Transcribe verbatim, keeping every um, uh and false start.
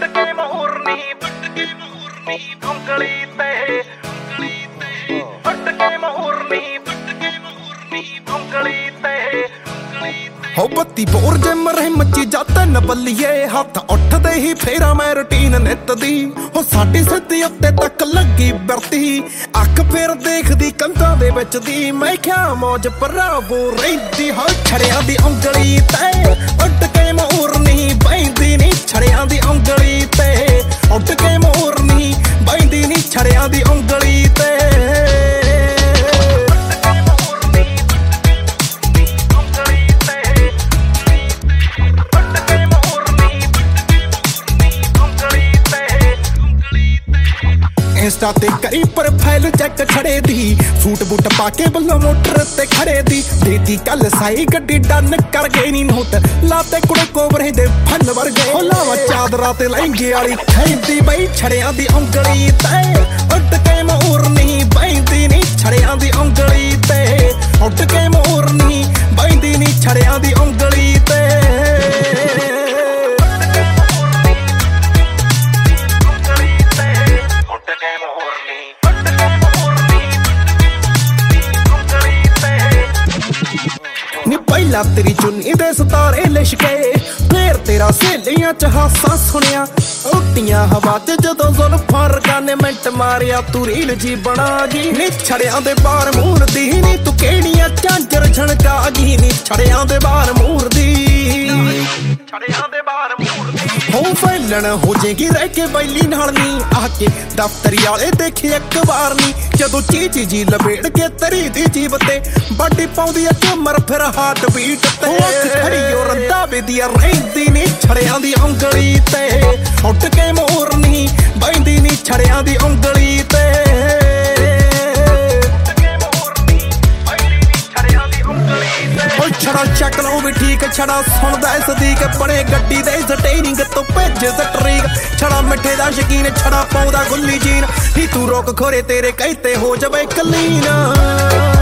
ਵੱਟ ਕੇ ਮੋਰਨੀ ਵੱਟ ਕੇ ਮੋਰਨੀ ਉਂਗਲੀ ਤੇ ਵੱਟ ਕੇ ਮੋਰਨੀ ਵੱਟ ਕੇ ਮੋਰਨੀ ਉਂਗਲੀ ਤੇ ਹੋ ਬੱਤੀ ਬੋਰ ਜੇ ਮਰੇ ਮੱਚੀ ਜਾਤਾ ਨ ਬੱਲੀਏ ਹੱਥ ਉੱਠਦੇ ਹੀ ਫੇਰਾ ਮੈਂ ਰੁਟੀਨ ਨਿੱਤ ਦੀ ਹੋ ਸਾਡੀ ਸਿੱਧੀ ਉੱਤੇ ਤੱਕ ਲੱਗੀ ਵਰਤੀ ਅੱਖ ਫੇਰ ਦੇਖਦੀ ਕੰਧਾਂ ਦੇ ਵਿੱਚ ਦੀ ਮੈਂ ਕਿਹਾ ਮੌਜ ਭਰਾਵੋ ਰਹਿੰਦੀ ਹੋ ਛੜਿਆਂ ਦੀ ਉਂਗਲੀ ਤੇ ਉੱਡ ਕੇ ਮੋਰਨੀ ਬੈਂਦੀ ਨੀ ਛੜਿਆਂ ਦੀ ਉਂਗਲੀ ਤੇ ਉੱਡ ਕੇ ਮੋਰਨੀ ਬੈਂਦੀ ਨੀ ਛੜਿਆਂ ਦੀ ਉਂਗਲੀ ਤੇ इंस्टा ते करी प्रोफाइल चेक खड़े दी सूट बूट पाके बल्लो मोटर ते खड़े दी देती कल साई गड्डी डन कर गई नी नोट लाते कुड़े कोबरे दे फन वर गए हो लावा चादरा ते लहंगे वाली खैंदी बई छड़ियां दी ਉਂਗਲੀ ते ਉੱਡ के मोरनी बैंदी नी छड़ियां दी ਉਂਗਲੀ ते ਉੱਡ के मोरनी बैंदी नी छड़ियां दी ਉਂਗਲੀ ते ਪਹਿਲਾਂ ਤੇਰੀ ਚੁੰਨੀ ਦੇ ਸਿਤਾਰੇ ਲਿਸ਼ਕੇ ਫੇਰ ਤੇਰਾ ਸਹੇਲੀਆਂ ਚ ਹਾਸਾ ਸੁਣਿਆ ਉੱਟੀਆਂ ਹਵਾ ਚ ਜਦੋਂ ਜ਼ੁਲਫਾਂ ਰਗਾਨੇ ਮਿੰਟ ਮਾਰਿਆ ਤੂੰ ਰੀਲ ਜੀ ਬਣਾ ਗਈ ਨੀ ਛੜਿਆਂ ਦੇ ਬਾਹਰ ਮੂਰਦੀ ਨੀ ਤੂੰ ਕਿਹੜੀਆਂ ਝਾਂਜਰ ਝਣਕਾ ਗਈ ਨੀ ਛੜਿਆਂ ਦੇ ਬਾਹਰ ਮੂਰਦੀ ਛੜਿਆਂ ਦੇ ਬਾਹਰ ਮੂਰਦੀ ਹੋ ਫੈਲਣ ਹੋ ਜੇਗੀ ਰਹਿ ਕੇ ਬੈਲੀ ਨਾਲ ਨੀ ਆ ਕੇ ਦਫ਼ਤਰੀ ਵਾਲੇ ਦੇਖੇ ਇੱਕ ਵਾਰ ਨੀ ਜਦੋਂ ਚੀਚੀ ਜੀ ਲਪੇੜ ਕੇ ਤਰੀ ਦੀ ਜੀਬ ਤੇ ਬਾਡੀ ਪਾਉਂਦੀ ਆ ਝੁੰਮਰ ਫਿਰ ਹਾਰਟ ਬੀਟ ਤੇ ਖੜੀ ਓ ਰੰਦਾ ਵੇਦੀਆ ਰਹਿੰਦੀ ਨੀ ਛੜਿਆਂ ਦੀ ਉਂਗਲੀ ਤੇ ਉੱਡ ਕੇ ਮੋਰਨੀ ਬੈਂਦੀ ਨੀ ਛੜਿਆਂ ਦੀ ਉਂਗਲੀ ਤੇ ਛੜਾ ਚੱਕ ਲਓ ਵੀ ਠੀਕ ਛੜਾ ਸੁਣਦਾ ਸਦੀਕ ਬਣੇ ਗੱਡੀ ਦੇ ਸਟੇਰਿੰਗ ਤੋਂ ਭੇਜ ਸਟਰੀਕ ਛੜਾ ਮਿੱਠੇ ਦਾ ਸ਼ਕੀਨ ਛੜਾ ਪਾਉਂਦਾ ਗੁੱਲੀ ਜੀਨ ਨੀ ਤੂੰ ਰੋਕ ਖੋਰੇ ਤੇਰੇ ਕਹਿਤੇ ਹੋ ਜਾਵੇ ਕਲੀਨ